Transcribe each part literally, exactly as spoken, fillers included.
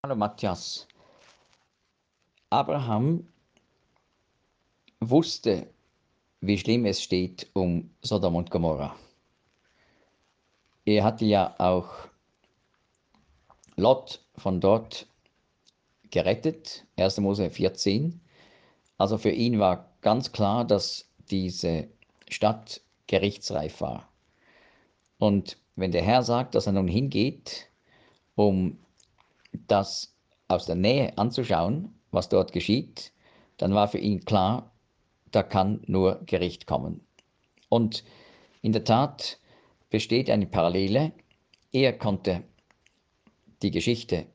Hallo Matthias. Abraham wusste, wie schlimm es steht um Sodom und Gomorra. Er hatte ja auch Lot von dort gerettet, erster Mose vierzehn. Also für ihn war ganz klar, dass diese Stadt gerichtsreif war. Und wenn der Herr sagt, dass er nun hingeht, um das aus der Nähe anzuschauen, was dort geschieht, dann war für ihn klar, da kann nur Gericht kommen. Und in der Tat besteht eine Parallele. Er konnte die Geschichte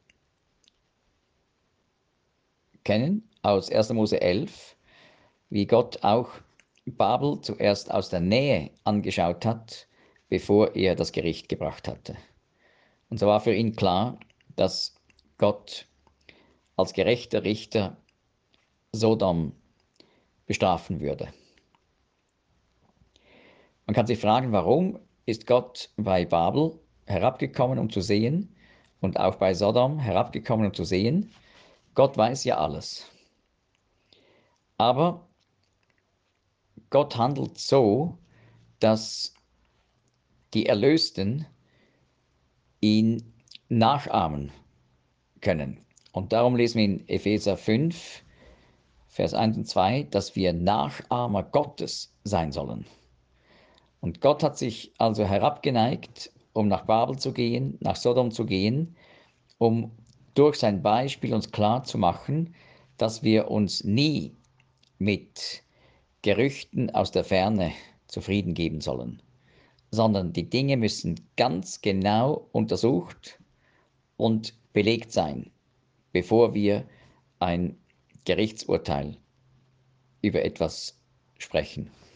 kennen aus erster Mose elf, wie Gott auch Babel zuerst aus der Nähe angeschaut hat, bevor er das Gericht gebracht hatte. Und so war für ihn klar, dass Gott als gerechter Richter Sodom bestrafen würde. Man kann sich fragen, warum ist Gott bei Babel herabgekommen, um zu sehen, und auch bei Sodom herabgekommen, um zu sehen? Gott weiß ja alles. Aber Gott handelt so, dass die Erlösten ihn nachahmen können. Und darum lesen wir in Epheser fünf, Vers eins und zwei, dass wir Nachahmer Gottes sein sollen. Und Gott hat sich also herabgeneigt, um nach Babel zu gehen, nach Sodom zu gehen, um durch sein Beispiel uns klar zu machen, dass wir uns nie mit Gerüchten aus der Ferne zufrieden geben sollen, sondern die Dinge müssen ganz genau untersucht und belegt sein, bevor wir ein Gerichtsurteil über etwas sprechen.